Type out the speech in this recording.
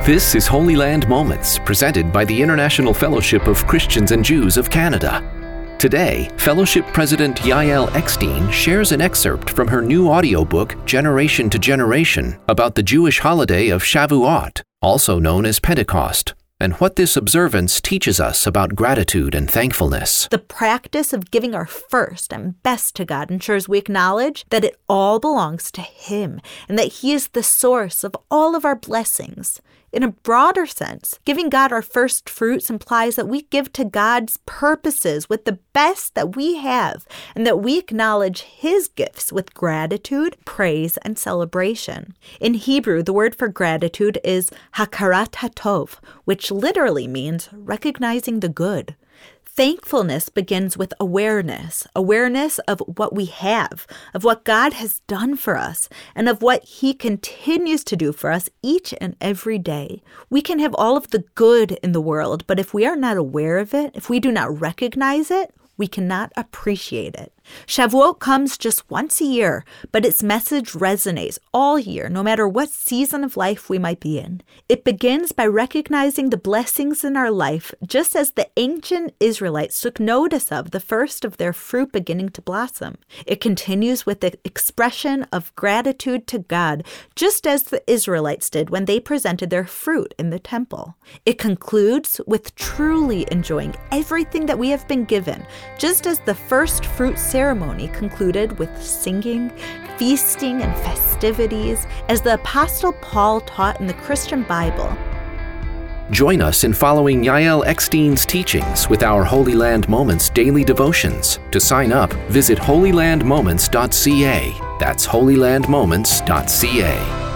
This is Holy Land Moments, presented by the International Fellowship of Christians and Jews of Canada. Today, Fellowship President Yael Eckstein shares an excerpt from her new audiobook, Generation to Generation, about the Jewish holiday of Shavuot, also known as Pentecost, and what this observance teaches us about gratitude and thankfulness. The practice of giving our first and best to God ensures we acknowledge that it all belongs to Him and that He is the source of all of our blessings. In a broader sense, giving God our first fruits implies that we give to God's purposes with the best that we have, and that we acknowledge His gifts with gratitude, praise, and celebration. In Hebrew, the word for gratitude is hakarat hatov, which literally means recognizing the good. Thankfulness begins with awareness of what we have, of what God has done for us, and of what He continues to do for us each and every day. We can have all of the good in the world, but if we are not aware of it, if we do not recognize it, we cannot appreciate it. Shavuot comes just once a year, but its message resonates all year, no matter what season of life we might be in. It begins by recognizing the blessings in our life, just as the ancient Israelites took notice of the first of their fruit beginning to blossom. It continues with the expression of gratitude to God, just as the Israelites did when they presented their fruit in the temple. It concludes with truly enjoying everything that we have been given, just as the first fruit ceremony concluded with singing, feasting, and festivities, as the Apostle Paul taught in the Christian Bible. Join us in following Yael Eckstein's teachings with our Holy Land Moments daily devotions. To sign up, visit holylandmoments.ca. That's holylandmoments.ca.